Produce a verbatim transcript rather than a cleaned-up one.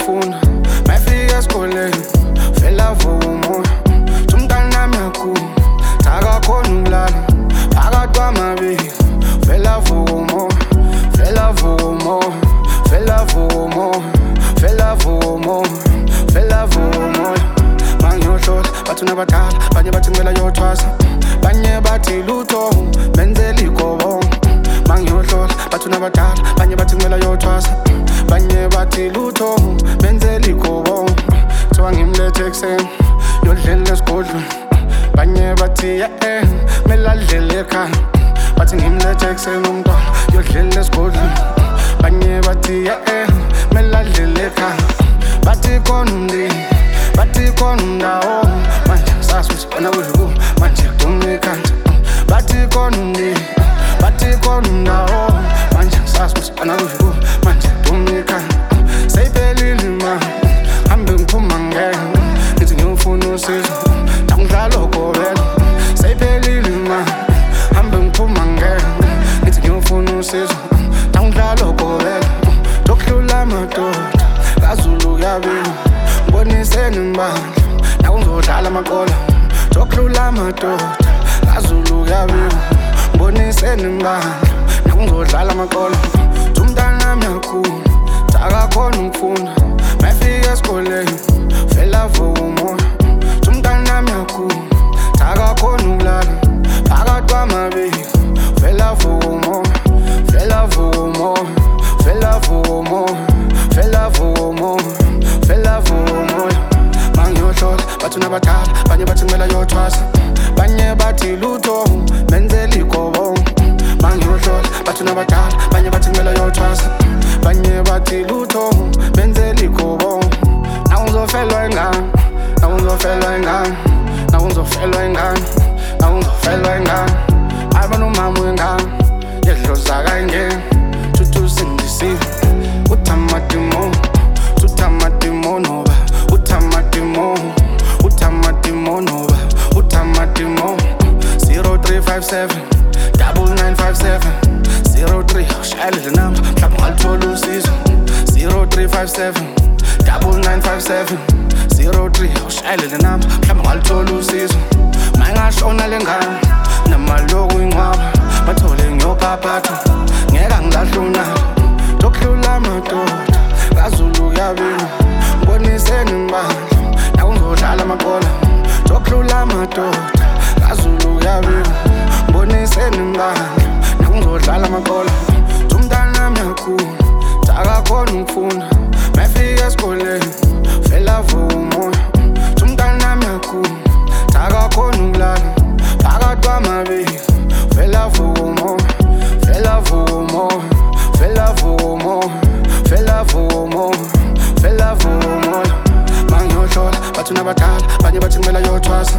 ngifuna mayifika esikoleni vela vuka umoya umntanami yakhula taka khona ukulala phakathi kwamabili vela vuka umoya vela vuka umoya vela vuka umoya vela vuka umoya vela vuka umoya mangiyohlola bathi unabadala banye bathi ngicela yothwasa banye bathi lutho benzela igobo mangiyohlola bathi unabadala banye bathi ngicela yothwasa banye bathi lutho benzela igobo kuthiwa ngimlethe ekuseni yodlela esigodlweni banye bathi ye kumele adlele ekhaya bathi ngimlethe ekuseni umntwana yodlela esigodlweni banye bathi ye kumele adlele ekhaya bathi khona umndeni bathi khona umndawo manje ngisazi ukuthi wena kudlula manje kuduma ikhanda bathi khona umndeni bathi khona umndawo manje ngisazi ukuthi wena kudlula manje kuduma ikhanda seyiphelile imali hambe ngiphuma ngeke ngithi ngiyofuna usizo ngidlala ogobela seyiphelile imali hambe ngiphuma ngeke ngithi ngiyofuna usizo ngidlala ogobela dokudlula amadoda kaZulu kuyabili ngoniseni imbandla nakuzodlala amaqola dokudlula amadoda kaZulu kuyabili ngoniseni imbandla nakuzodlala amaqola umntanami yakhula taka khona ngifuna mayifika esikoleni vela vuka umoya umntanami yakhula taka khona ukulala phakathi kwamabili vela vuka umoya vela vuka umoya vela vuka umoya vela vuka umoya vela vuka umoya mangiyohlola bathi unabadala banye bathi ngicela yothwasa banye bathi lutho benzela igobo mangiyohlola bathi unabadala banye bathi ngicela yothwasa banye bathi lutho benzela igobo nawuzofelwa ingane nawuzofelwa ingane nawuzofelwa ingane nawuzofelwa ingane abana umama wengane yedloza kangene thuthu singisiwe utamatimo utamatimo noba utamatimo utamatimo noba utamatimo zero three five seven double nine five seven zero three shayela number mhlawumbe ngalithola usizo zero three five seven double nine five seven zero three shayela number mhlawumbe ngalithola usizo mayingashona lengane namaloku ingcwaba bathole ngiyopaphatha ngeke ngilahluna dokudlula amadoda kaZulu kuyabili ngoniseni imbandla nakuzodlala amaqola dokudlula amadoda kaZulu kuyabili ngoniseni imbandla nakuzodlala amaqola umntanami yakhula taka khona ngifuna mayifika esikoleni vela vuka umoya umntanami yakhula taka khona ukulala phakathi kwamabili vela vuka umoya vela vuka umoya vela vuka umoya vela vuka umoya vela vuka umoya mangiyohlola bathi unabadala banye bathi ngicela yothwasa